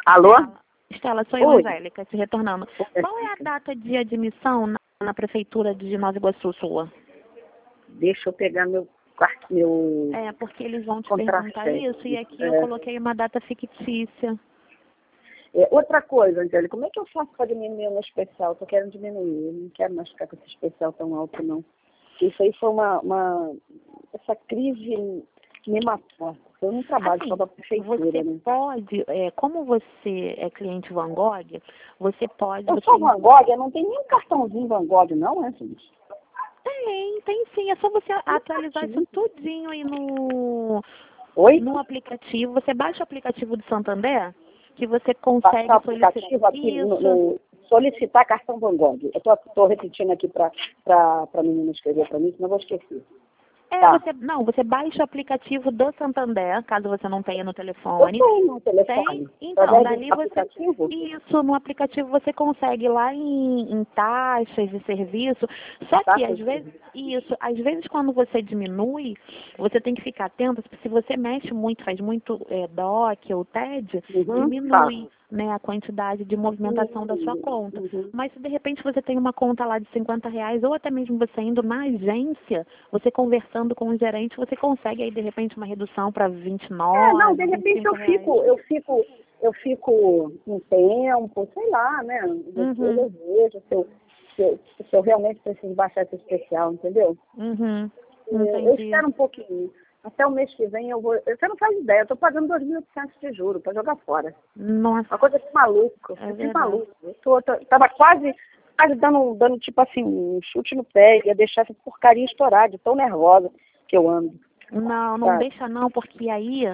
Alô? Estela, sou eu, Oi. Angélica, te retornando. Qual é a data de admissão na Prefeitura de Nova Iguaçu sua? Deixa eu pegar meu quarto, meu... É, porque eles vão te perguntar isso e aqui eu coloquei uma data fictícia. Outra coisa, Angélica, como é que eu faço para diminuir o meu especial? Estou querendo diminuir, eu não quero mais ficar com esse especial tão alto, não. Isso aí foi essa crise que me matou. Eu não trabalho Assim, só da prefeitura, você né? pode, como você é cliente Van Gogh, você pode... Eu sou Van Gogh, eu não tenho nem cartãozinho Van Gogh, não, é, gente? Tem sim, é só você atualizar isso tudinho aí Oi? no aplicativo. Você baixa o aplicativo do Santander, que você consegue Passar o solicitar aplicativo aqui isso. solicitar cartão Van Gogh. Eu estou repetindo aqui para a menina escrever para mim, senão eu vou esquecer. Tá. Você baixa o aplicativo do Santander, caso você não tenha no Eu telefone. tenho no telefone. Tem? Então, Através dali do você... aplicativo? Isso, no aplicativo você consegue ir lá em taxas de serviço. Só que, Taxas às de vezes, às vezes quando você diminui, você tem que ficar atento, porque se você mexe muito, faz muito DOC ou TED, diminui, né, a quantidade de movimentação da sua conta. Mas se de repente você tem uma conta lá de R$ 50, ou até mesmo você indo na agência, você conversando com o gerente, você consegue aí de repente uma redução para 29, não, de repente eu fico um tempo, sei lá, né? Depois eu vejo se eu realmente preciso baixar esse especial, entendeu? Eu espero um pouquinho. Até o mês que vem eu vou. Você não faz ideia, eu estou pagando 2.800 de juros para jogar fora. Nossa. Uma coisa de maluco. De maluco. Tava quase dando tipo assim, um chute no pé, ia deixar essa porcaria estourar, de tão nervosa que eu ando. Não deixa não, porque aí...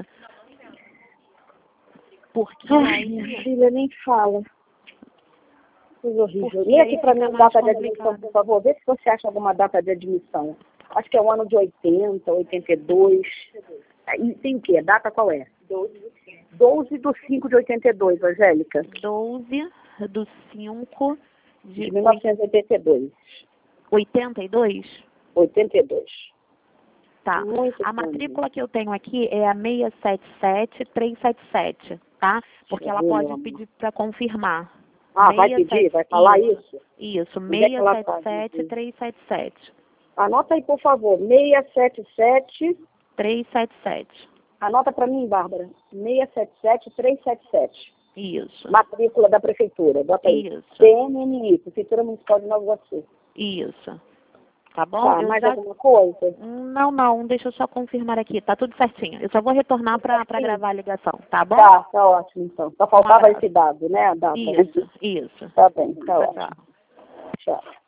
Minha filha, nem fala. Coisa horrível. Lê aqui para mim data de admissão, por favor. Vê se você acha alguma data de admissão. Acho que é o ano de 80, 82. E tem o quê? Data qual é? 12/5/82, Angélica. 12/5 de 1982. 82? 82. Tá. A matrícula que eu tenho aqui é a 677377, tá? Porque ela pode pedir para confirmar. Vai pedir? Vai falar isso? Isso, 677377. Anota aí, por favor, 677-377. Anota para mim, Bárbara. 677-377. Isso. Matrícula da prefeitura. Bota aí. Isso. PMNI, Prefeitura Municipal de Nova Iguaçu. Isso. Tá bom? Tá, mais alguma coisa? Não, deixa eu só confirmar aqui. Tá tudo certinho. Eu só vou retornar para gravar a ligação, tá bom? Tá ótimo, então. Só faltava esse dado, né? A data. Isso. Tá bem, tá ótimo. Tchau. Tchau.